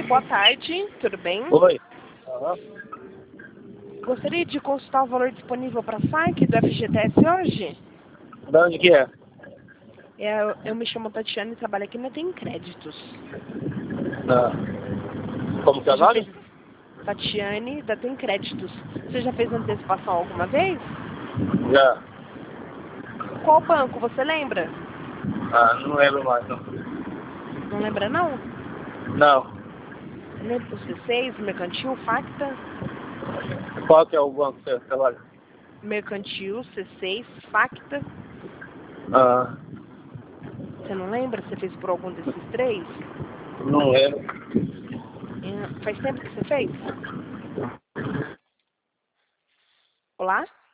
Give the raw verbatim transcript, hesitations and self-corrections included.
boa tarde, tudo bem? Oi. Aham. Gostaria de consultar o valor disponível para saque do F G T S hoje? Da onde que é? É, eu, eu me chamo Tatiana e trabalho aqui na Tem Créditos. Ah. Como que é Você o já nome? fez... Tatiane da Tem Créditos. Você já fez antecipação alguma vez? Já. Qual banco, você lembra? Ah, não lembro mais, não. Não lembra, não? Não. Lembra o C seis, Mercantil, Facta? Qual que é o banco que você trabalha? Mercantil, C seis, Facta. Ah, Você não lembra? Você fez por algum desses três? não lembro. É, faz tempo que você fez? Olá?